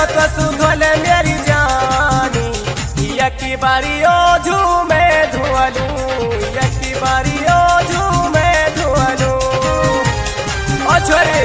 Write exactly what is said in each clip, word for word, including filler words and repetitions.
तो सुधोले मेरी जानी यकी बारी ओ झूमे धुआलू यकी बारी ओ झूमे धुआलू ओ छोरी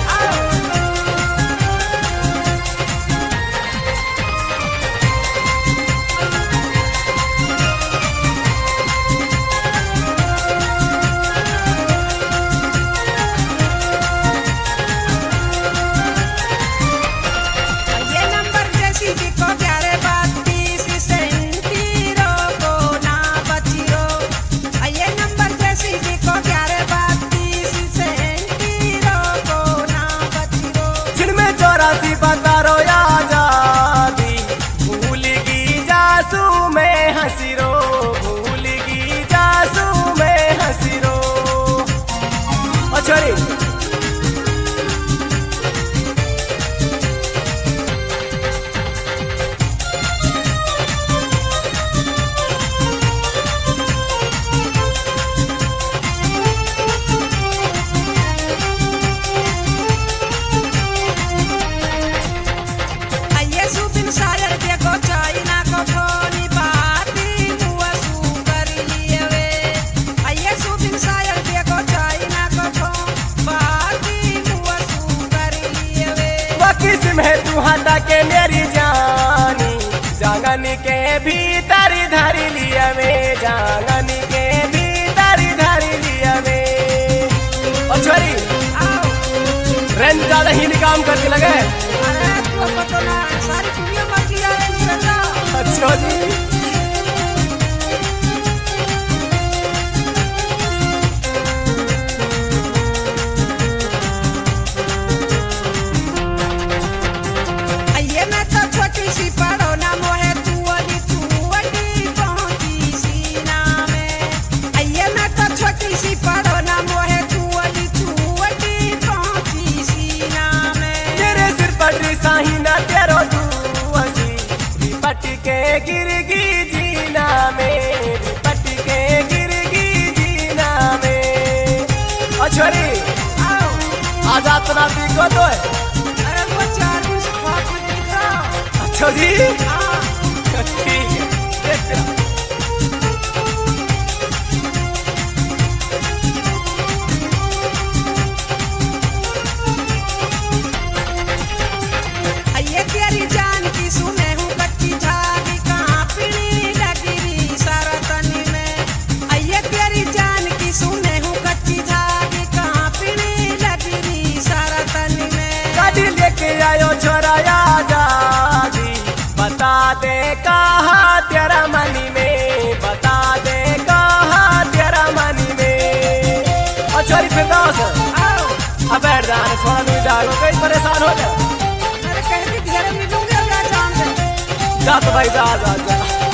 बतारो आजादी भूलगी जासू में हसीरो भूलगी जासू में हसीरो अच्छा रे में तू हटा के मेरी जानी जागनी के भीतर धरी लिया में जागनी के भीतर धरी लिया में और छोरी रेंज ज्यादा ही काम करके लगे अरे तू पता ना सारी दुनिया मर गया है अच्छा जी गिरगी जीना में पट्टी के गिरगी जीना में छोरी आजाद नाती को तो है अरे वो चार दिन से बहुत मजा अच्छा जी हाँ ठीक है ये तेरी जान की सुने हूँ कच्ची झाड़ी कहाँ पीली लगी सारा तनी में ये तेरी जान की सुने हूँ कच्ची झाड़ी कहाँ पीली लगी सारा तनी में गाड़ी लेके आयो छोरा आजादी बता दे कहाँ तेरा मनी में बता दे कहाँ तेरा मनी में और छोरी फिर दोस्त अब बैठ जाने थोड़ा दूर जाओ कहीं परेशान हो जाए जा तो भाई जा जा जा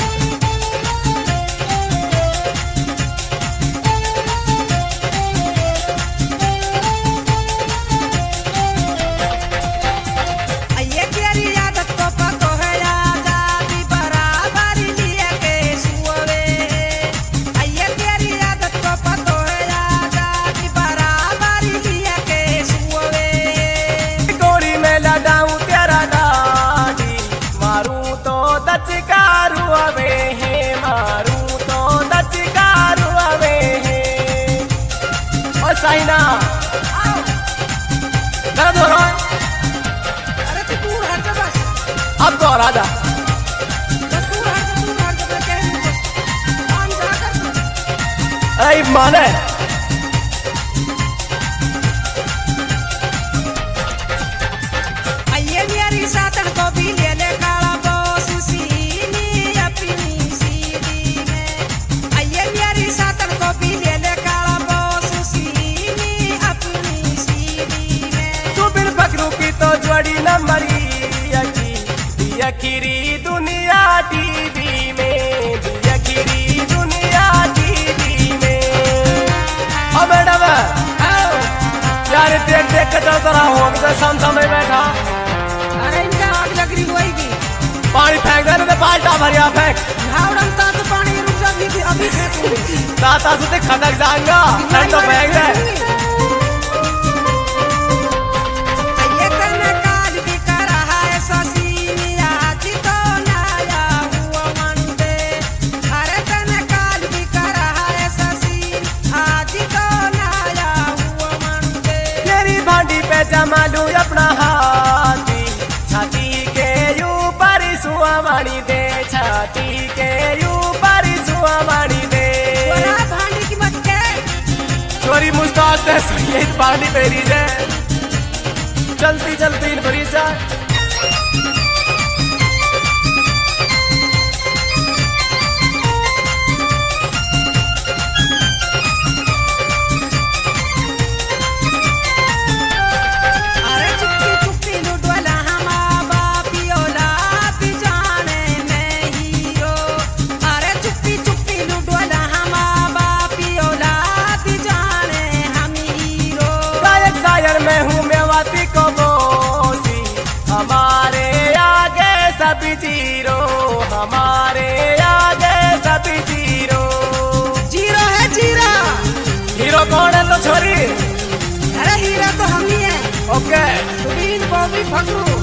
ये तेरी आदत को पतो है आजादी बराबर लिए के सुवे ये तेरी आदत को पतो है आजादी बराबर लिए के सुवे गोली में लगाऊं तेरा गाड़ी मारूं तो दचकारू अवे है मारूं तो दचकारू अवे है और साइना दर्द हो रहा है अरे तू दूर हट जा बस अब तो राजा तू हट तू हट जा कह नहीं बस काम जा कर अरे माने ये मेरी साथन को भी ले ले काला बॉस सीनी अपनी सीधी में ये मेरी साथन को भी ले ले काला बॉस सीनी अपनी सीधी में तू बिन पकड़ू की तो जोड़ी नंबरी यकी यकीरी दुनिया टीवी में यकीरी दुनिया टीवी में अब मैडम यार देख देख के चल रहा हूँ अभी साम सामने बैठा अरे इनका आग लग रही होएगी पानी फेंक दे तो बाल्टा भरिया फेंक हावड़न ता तो पानी रुक जा अभी अभी फेंकूंगी ताता से खनक जाऊंगा मैं तो फेंक दे ये करने काज भी कर रहा है शशि मैं सुनिए पानी पेरी जाए चलती चलती इन भरी जाए मैं हूँ मेवाती को बोसी हमारे आगे सभी जीरो हमारे आगे सभी जीरो जीरो है जीरो। हीरो कौन है तो छोरी? अरे हीरो तो हम ही है। ओके सुबीन बॉबी फगरू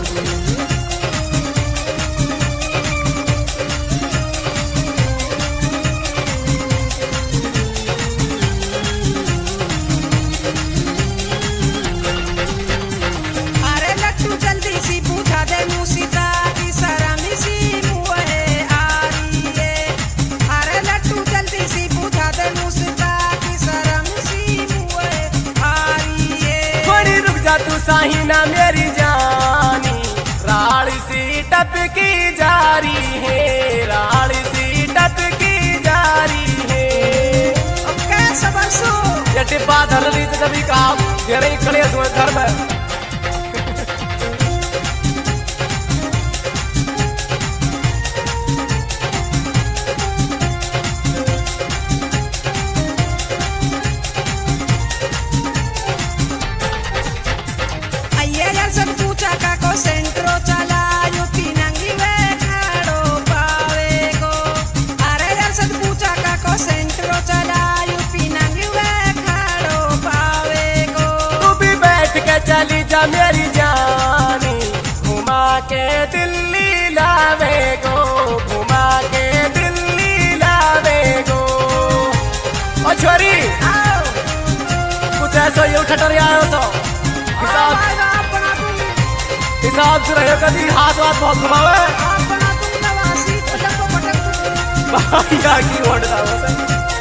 तू साहिना मेरी जानी राड़ी सी टपकी जारी है राड़ी सी टपकी जारी है कैसा बसो ये टिब्बा धर ली तो तभी काम तेरे खड़े घर में सेंट्रो चला यू पिनंगी वे खाड़ो पावेगो। अरे यार सद पूछा का को सेंट्रो चला यू पिनंगी वे खाड़ो पावेगो। तू भी बैठ के चली जा मेरी जानी घुमा के दिल्ली लावेगो घुमा के दिल्ली लावेगो। ओ छोरी कुछ ऐसा ये ठटर आयो तो हिसाब हिसाब से रहे कभी हाथ वाथ बहुत घुमावे बाया की ओढ़ता वैसे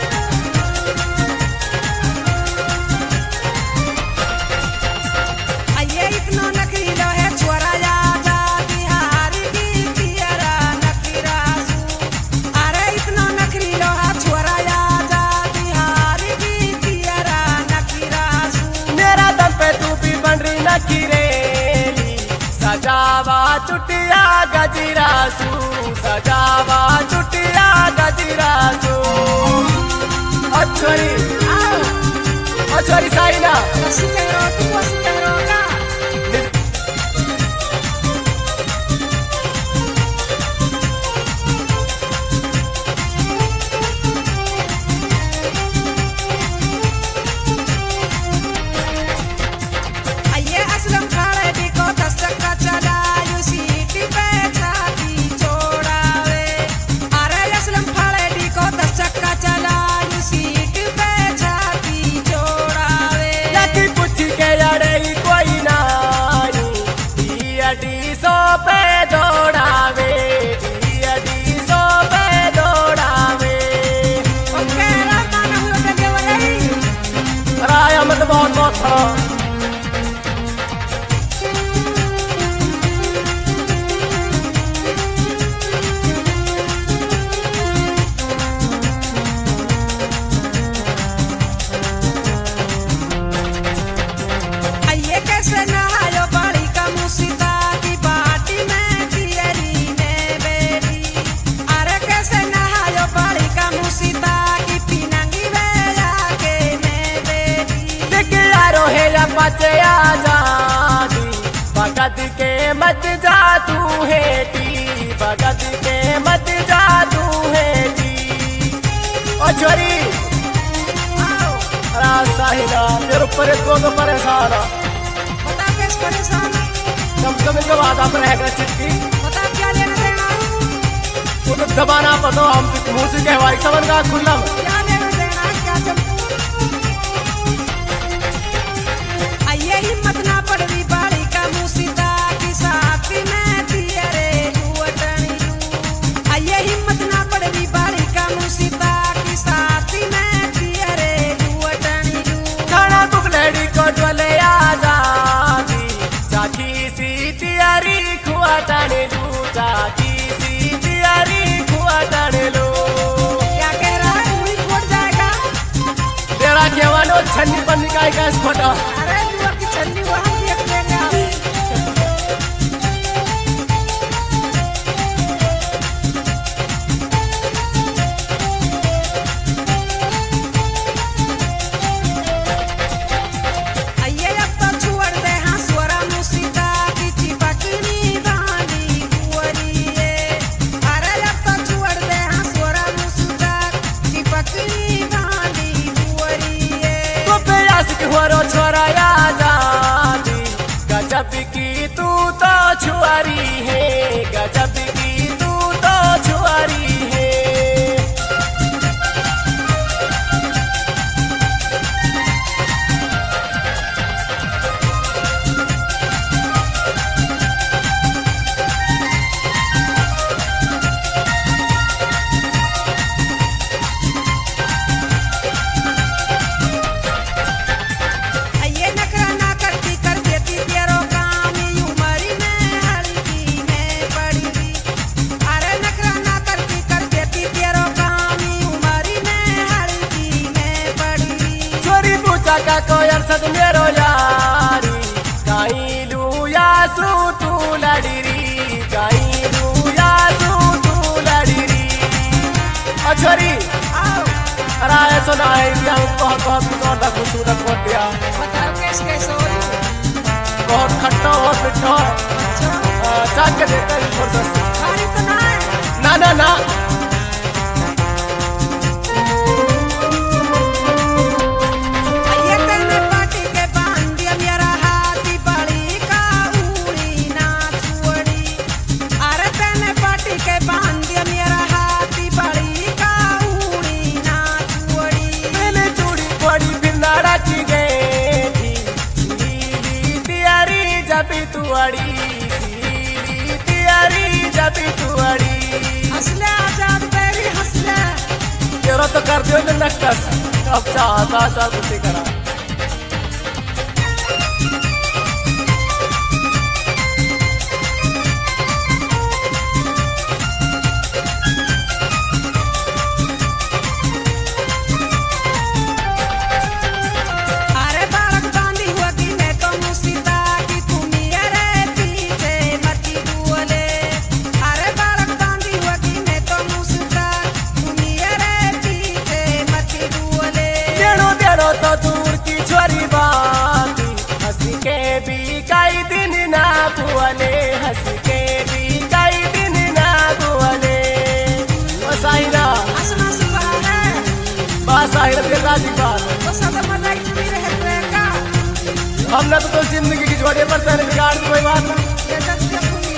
आये इतना नखरीलो है छोरा यादा बिहारी की पियरा नखरासू। अरे इतना नखरीलो है छोरा यादा बिहारी की पियरा नखरासू। मेरा दम पे तू भी बन रही नखीरे सजावा चुटिया गजरासू सजावा चुटिया गजरासू। अच्छोरी अच्छोरी साइना सितेरो तू सितेरो का आइए असलम खाड़े भी को दस्तक चला यू सीटी पे छाती छोड़ावे। अरे असलम खाड़े भी को दस्तक चला यू सीटी पे छाती छोड़ावे। लकी पूछ के अड़े कोई नाई डीडी सो पे दौड़ावे डीडी सो पे दौड़ावे। ओके राता न हुआ जगे वरई राया मत बहुत बहुत था कैसे नहायो बड़ी का मुसीता की बाटी में पियरी में बेटी। अरे कैसे नहायो बड़ी का मुसीता की पिनंगी में आके में बेटी। लेके यारो है या बचे आजादी भगत के मत जा तू है टी भगत के मत जा तू है टी। ओ छोरी साहिला मेरे ऊपर को तो परेशान बता कैसे परेशान कम से कम इनका वादा पर है चिट्ठी बता क्या लेना देना वो तो जमाना पतो हम मुंह से कहवाई समन का खुला क्या लेना देना क्या जब आइए हिम्मत ना पड़वी बाड़ी का मुसीता की साथी में पियरे हुअटनी लू। आइए हिम्मत ना पड़वी बाड़ी का मुसीता की साथी में पियरे हुअटनी लू। खाना टुकड़े छन्नी पन्नी का गैस फटा। अरे जुआ की छन्नी वहाँ देख लेंगे आप। आइए अब तो छोड़ दे हाँ स्वरा मुसीता की चिपकनी बानी दुआरिये। अरे अब तो छोड़ दे हाँ स्वरा मुसीता चिपकनी बानी दुआरिये। तो प्यास की होरो छोरा आजादी गजब की तू तो छुआरी है, गजब की तू तो छुआरी है। आइए नखरा ना करती कर देती तेरो काम यूं मरी में हल्की में पड़ी। अरे नखरा ना करती कर देती तेरो काम यूं मरी में हल्की में पड़ी। छोरी पूछा का कोई अरसद मेरो यारी काई लू या सू तू लड़ी री, काई लू या सू तू लड़ी री। ओ छोरी आओ अरे ऐसा ना है क्या बहुत बहुत बहुत खूबसूरत बहुत दिया, बताओ कैसे कैसे हो रही। बहुत खट्टा और मीठा अच्छा चाक के देता है थोड़ा सा। खाली तो ना है। ना ना ना आइए तेने पार्टी के बांध दिया मेरा हाथी बड़ी का उड़ी ना छुड़ी। अरे तेने पार्टी के बांध दिया मेरा हाथी बड़ी का उड़ी ना छुड़ी। पहले चूड़ी पड़ी फिर नाड़ा की गई थी, लीली तियारी जब तू अड़ी, लीली तियारी जब तू अड़ी। हंसले आजाद बेरी हंसले। तेरा तो कर दियो ना नक्कस, अब चाहता चाह कुछ करा। अरे बालक बांधी होगी मैं तो मुसीता की तुम मेरे पीछे मती बोले। अरे बालक बांधी होगी मैं तो मुसीता तुम मेरे पीछे मती बोले। तेरो तेरो तो दूर की छोरी बाती, हंसी के भी कई दिन ना बुअले, हंसी के भी कई दिन ना बुअले। ओ साहिरा हंसना सिखा है बस साहिरा तेरे राजी बात, तो सदा मजा चुनी रहते का। हमने तो, तो जिंदगी की छोड़े पर तेरे बिगाड़ दी कोई बात नहीं। ये जब देखूंगी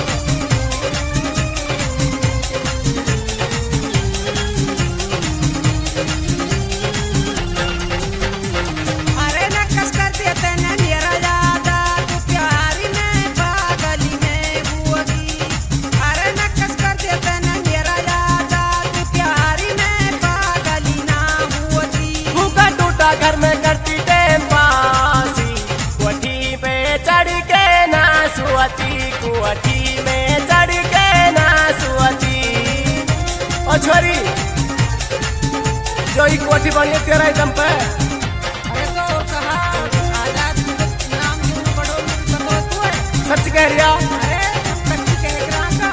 अरे नक्कस कर देते न मेरा यादा तू प्यारी में पागली में हुआगी। अरे नक्कस कर देते न मेरा यादा तू प्यारी में पागली ना हुआगी। भूखा टूटा घर में करती टेम पासी, कोठी पे चढ़ के ना सुअती, कोठी में चढ़ के ना सुअती। ओ छोरी जो ही कोठी बनी है तेरा एकदम पे, अरे तो कहा आजाद नाम क्यों पढ़ो तो तू है। सच कह रिया। अरे बच्ची कह रहा का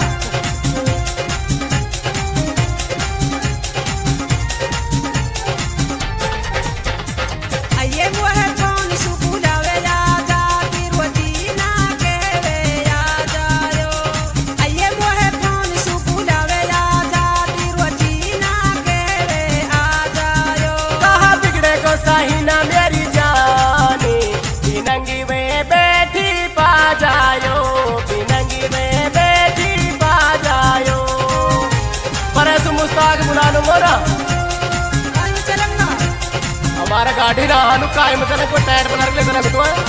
आइए वो है कौन सुकून आवे आजा की रोटी ना कहवे आ जायो। आइए वो है कौन सुकून आवे आजा की रोटी ना कहवे आ जायो। कहा बिगड़े को सही ना मेरी जाने, बिनंगी में बैठी पा जायो, बिनंगी में बैठी पा जायो। पर ऐसे मुस्ताक बुला लो मोरा, कहीं चलना हमारा गाड़ी ना हानु काय मतलब कोई टायर बना के लेकर तो है।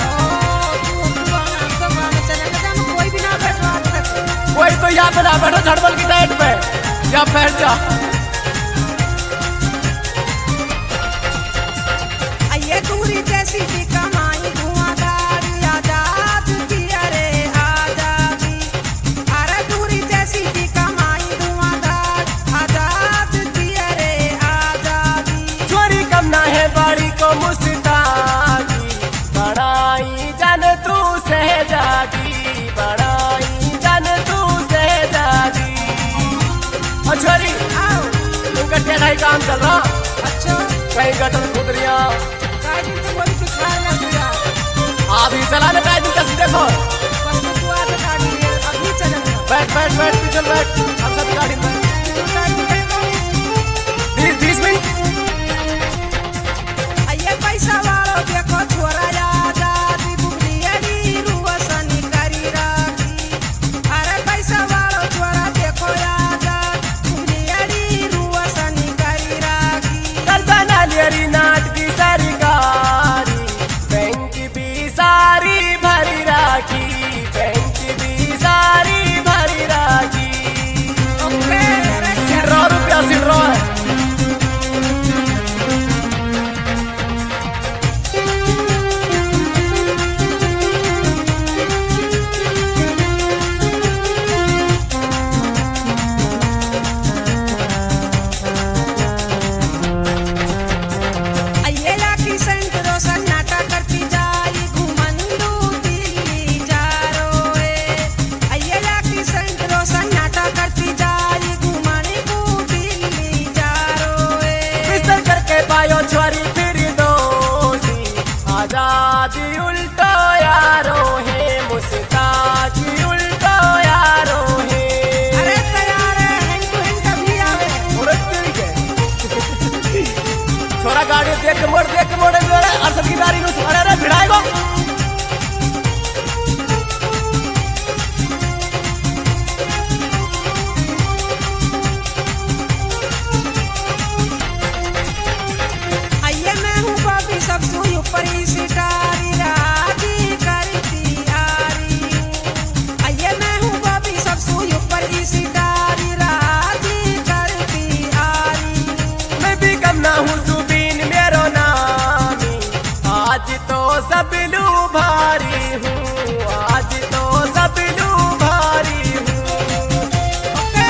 कोई भी ना बैठवा तक कोई तो यहाँ पे ना बैठो झड़बल की टाइट पे, या बैठ जा। आइए दूरी जैसी की कमाई धुआंधार आजाद की अरे आजादी। अरे दूरी जैसी की कमाई धुआंधार आजाद की अरे आजादी। चोरी कम ना है बाड़ी को मुस्ताक काम चल रहा। अच्छा कहीं गटर खुदरिया काय दिन तो बोली सिखा ना दिया अभी चला ले दिन कैसे देखो बस तो तू आके गाड़ी ले अभी चलेगा बैठ बैठ बैठ तू चल बैठ हम सब गाड़ी में बीस बीस मिनट आइए पैसा वालों देखो छोरा आजा दी बुगलियारी रुवसनी करी राखी अरे पैसा वालों छोरा देखो आजा बुगलियारी रुवसनी करी राखी कल बना लियरी नाट की सारी गाड़ी बैंक भी सारी भरी राखी बैंक भी सारी भरी राखी ओके सिर्रा रुपया सिर्रा आइए लाकी सेंट रोशन नाटा करती जाई घुमंदू दिल्ली जा रोए आइए लाकी सेंट रोशन नाटा करती जाई घुमंदू दिल्ली जा रोए बिस्तर करके पायो छोरी फिर दोषी आजादी उल्टो यारो है मुस्ताजी उल्टो यारो है अरे तैयार है हैंड टू हैंड कभी आवे थोड़ा तेरी के छोरा गाड़ी देख के मोड़ देख के मोड़े मेरे अरसद की गाड़ी में अरे अरे भिड़ाएगो आइए मैं हूँ बॉबी सब सुई ऊपर ही सितारी राजी करती आ रही हूँ आइए मैं हूँ बॉबी सब सुई ऊपर ही सितारी राजी करती आ रही हूँ मैं भी कम ना हूँ सुबीन मेरो नामी आज तो सब लू भारी हूँ आज तो सब लू भारी हूँ ओके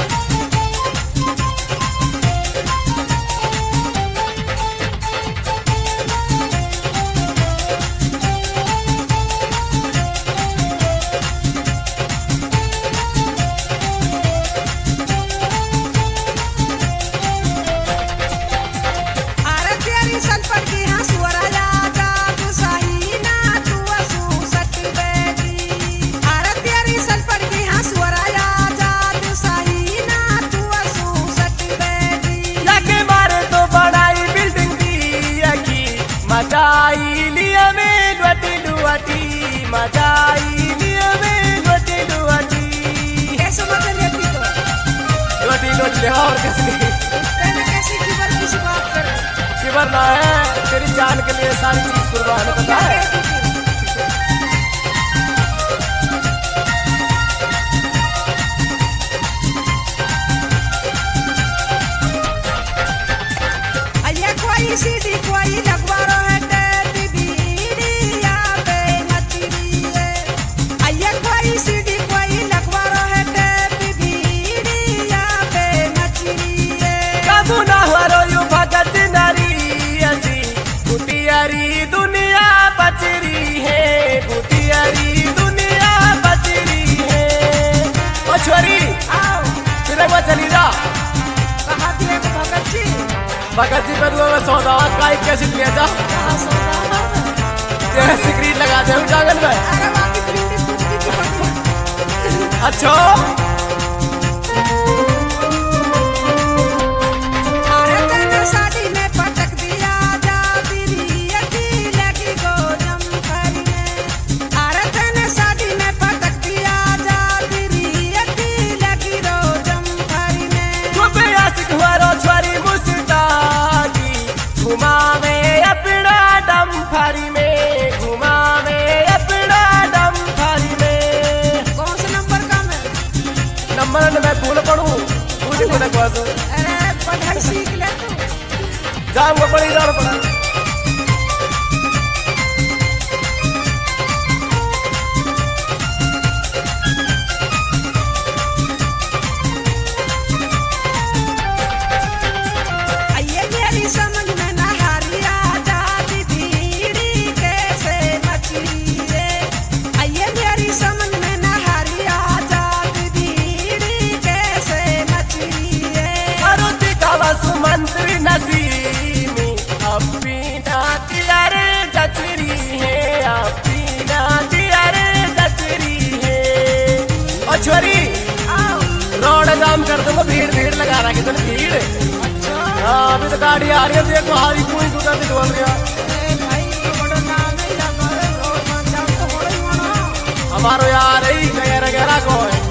अरे तेरी सनपट की हाँ सुअरा आजा तू सही ना तू असू सट बैठी अरे तेरी सनपट की हाँ सुअरा आजा तू सही ना तू असू सट बैठी लगे मारे तो बनाई बिल्डिंग दी अकी मचाई लिया में लुटी लुटी मचाई लिया में लुटी लुटी कैसे मत लेती तो लुटी लुटी और कैसे मैंने कैसी खबर किसी बात कर खबर ना है तेरी जान के लिए सारी चीज कुर्बान है पता है आइए कोई सीधी कोई लगवारो है टेडी बीड़िया पे नचरी है आइए कोई सीधी कोई लगवारो है टेडी बीड़िया पे नचरी है काबू ना हरो यू भगत नारी ऐसी बुटियारी दुनिया बचरी है बुटियारी दुनिया बचरी है ओ छोरी आओ तेरे वो चली जा कहा दिए को भगत जी भगत जी पर वो सौदा का एक कैसे ले जा कहा सौदा तेरे स्क्रीन लगा दे जागल में अरे बाकी प्रिंट कुछ की पड़ी अच्छा अरे तेरे साड़ी में पटक दिया जा दिली अटी लगी गोजम भरी में अरे तेरे साड़ी में पटक दिया जा दिली अटी लगी गोजम भरी में तू पे आशिक हुआ रो छोरी मुस्ताकी घुमावे अपना दम भरी में घुमावे अपना दम भरी में कौन सा नंबर का मैं नंबर न मैं भूल पड़ूं पूछ को ना कह अरे पढ़ाई सीख ले तू जाऊंगा पड़ी जाना पड़ा आइए मेरी समझ में ना हारी आजा दीदी कैसे मछली रे आइए मेरी समझ में ना हारी आजा दीदी कैसे मछली रे मारुति का वसुमंत अछोरी आओ। रोड जाम कर दूंगा, भीड़ भीड़ लगा रखी तुमने भीड़। अच्छा। हाँ अभी तो गाड़ी आ रही है, देखो हारी कोई गुदा भी बोल रहा। अरे भाई तो बड़ा नाम नहीं लगा रे, रोड में जाम तो हो रही होना। हमारो यार ही गहरा गहरा को है।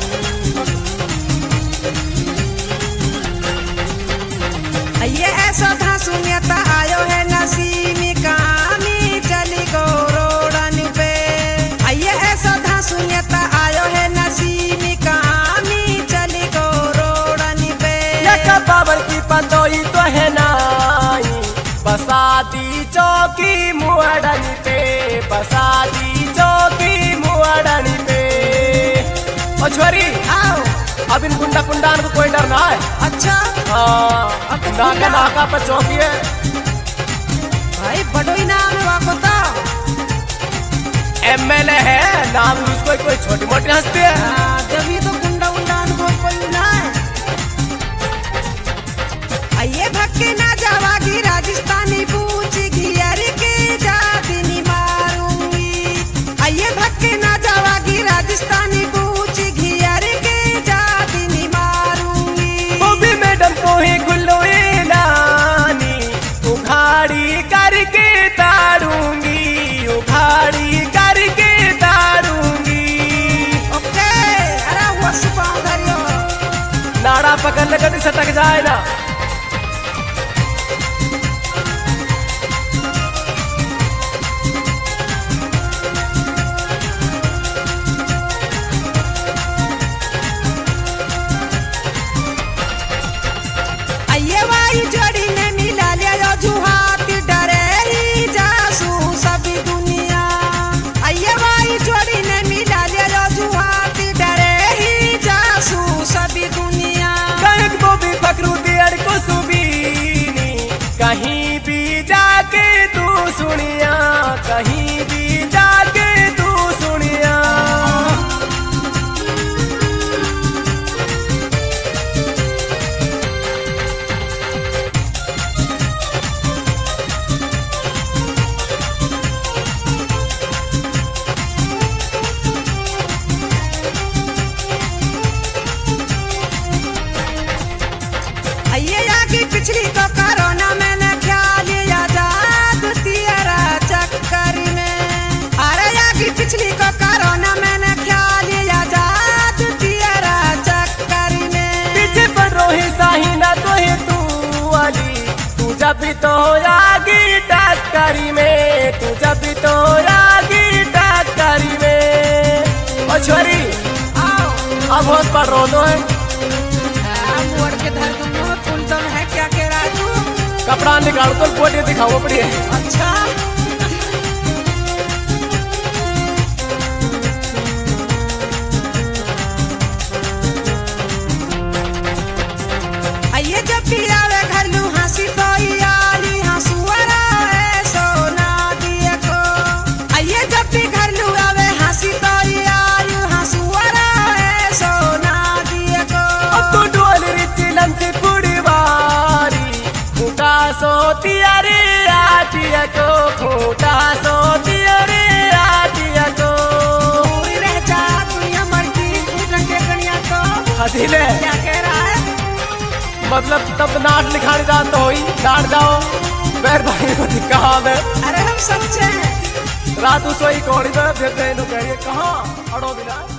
ये ऐसा था सुनियता आयो है नसीमी कहानी चली गो रोडन पे। ये ऐसा था सुनियता आयो है नसीमी कहानी चली गो रोडन पे। बाबर की पतोई तो है नाई, बसाती चौकी मुअड़नी पे, बसाती चौकी मुअड़नी पे। ओ छोरी आओ। अब इन गुंडा कुंडान को कोई डर ना है। अच्छा। हाँ अब तो नाका नाका पर चौकी है भाई, बड़ो ही नाम है वाको तो। एमएलए है नाम, उसको कोई छोटी मोटी हंसती है। हाँ, जब ये तो गुंडा गुंडा को कोई ना है। आइए भक्के ना जावागी राजस्थानी पूछी घियर के जातिनी मारूंगी। आइए भक्के ना जावागी राजस्थानी पूछी घियर के जातिनी मारूंगी। वो भी मैडम को ही गुल्लोए लानी, उखाड़ी करके तारूंगी, उखाड़ी करके तारूंगी। ओके, अरे वो सुपाव धरियो। नाड़ा पकड़ ले कभी सटक जाए ना। आइए वाई जोड़ी ने मिला लिया यो जुहाती डरे ही जासू सभी दुनिया। आइए वाई जोड़ी ने मिला लिया यो जुहाती डरे ही जासू सभी दुनिया। कनक को भी पकड़ू दियर को सुबीनी, कहीं भी जाके तू सुनिया, कहीं भी जाके तू सुनिया। आइए आगे पिछली तो कोरोना मैंने ख्याल लिया जाद तेरा चक्कर में। अरे आगे पिछली को कोरोना मैंने ख्याल लिया जाद तेरा चक्कर में। पीछे पर रोही साही ना तो है तू वाली, तू जब भी तो आगी टक्करी में, तू जब भी तो आगी टक्करी में। ओ छोरी आओ। अब होश पर रो दो है, मोड़ के धर दूंगा, फुल दम है क्या कह रहा है तू? कपड़ा निकाल तो कोटी दिखाओ पड़ी है। अच्छा। आइए जब भी आवे घर लू हंसी तो याली हंसुआरा है सोना दिए को। आइए जब भी घर लू आवे हंसी तो याली हंसुआरा है सोना दिए को। अब तो डोल रिची लंसी पुड़ी वारी, खूटा सोती अरे आटिया को, खूटा सोती अरे आटिया को। पूरी रह जा दुनिया मरती रंगे गणिया को। हसीले क्या कह रहा है? मतलब तब नाट लिखाने जाते हो ही नाट जाओ बैर भाई को कहा मैं। अरे हम सच्चे हैं। रात सोई कौड़ी में फिर कहाँ अड़ो बिना।